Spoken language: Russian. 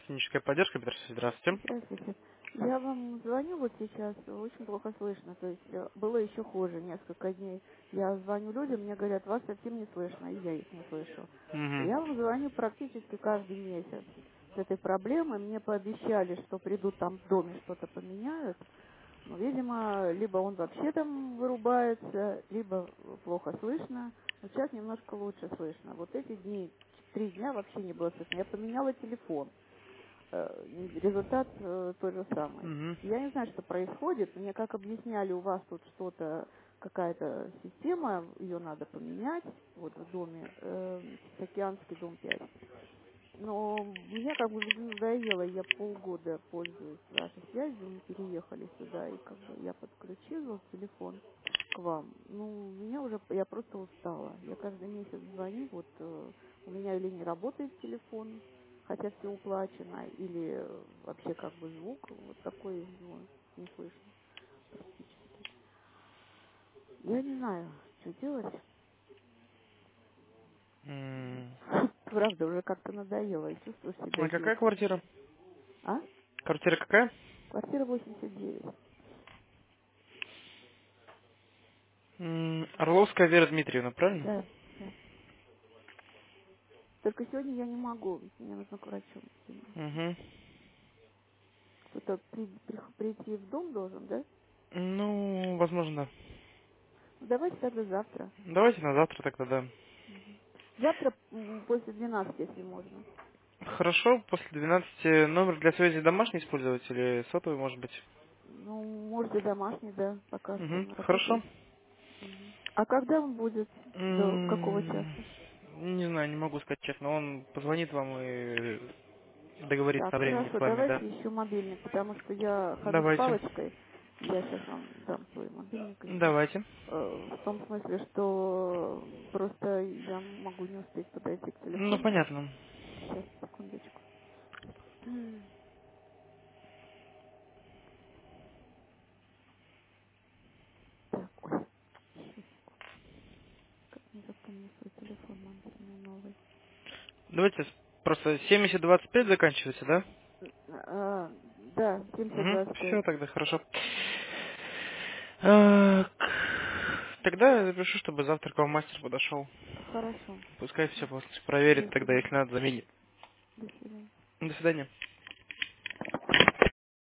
Техническая поддержка, Петр, здравствуйте. Здравствуйте. Я вам звоню вот сейчас, очень плохо слышно, то есть было еще хуже несколько дней. Я звоню людям, мне говорят, вас совсем не слышно, и я их не слышу. Мгм. Я вам звоню практически каждый месяц с этой проблемой. Мне пообещали, что придут там в доме что-то поменяют. Но, видимо, либо он вообще там вырубается, либо плохо слышно. Вот сейчас немножко лучше слышно. Вот эти дни, 3 дня вообще не было слышно. Я поменяла телефон. Результат тот же самый. Мгм. Я не знаю, что происходит. Мне как объясняли, у вас тут что-то, какая-то система, ее надо поменять, вот в доме, Океанский дом 5. Но мне как бы уже надоело, я полгода пользуюсь вашей связью, мы переехали сюда, и как бы я подключила телефон к вам. Ну, меня уже, я просто устала. Я каждый месяц звоню, вот у меня или не работает телефон, хотя все уплачено, или вообще как бы звук вот такой, ну, не слышно практически. Я не знаю, что делать. М. Правда, уже как-то надоело, и чувствую себя А какая идиоткой. квартира? А? Квартира какая? Квартира 89. Орловская Вера Дмитриевна, правильно? Да, да. Только сегодня я не могу, мне нужно к врачу сегодня. Угу. Кто-то прийти в дом должен, да? Ну, возможно, да. Ну, давайте тогда завтра. Давайте на завтра тогда, да. Мгм. Завтра после 12, если можно. Хорошо, после 12 номер для связи домашний использовать или сотовый, может быть? Ну, можете домашний, да, пока что Угу. он Хорошо. работает. Мгм. А когда он будет? До какого М. часа? Не знаю, не могу сказать честно. Он позвонит вам и договорится Так, о времени хорошо, с вами, да. давайте еще мобильник, потому что я хожу с Давайте. палочкой. Я сейчас вам дам свой мобильник еще. Давайте. В том смысле, что просто я могу не успеть подойти к Ну, телефону. понятно. Сейчас, секундочку. Так, ой, как не запомню свой телефон мобильный новый. Давайте просто 7025 заканчивается, да? Да, Угу. 7025. Все, тогда хорошо. Так. Тогда я запишу, чтобы завтра к вам мастер подошел. Хорошо. Пускай все проверит, До тогда если свидания. надо заменит. До свидания. До свидания.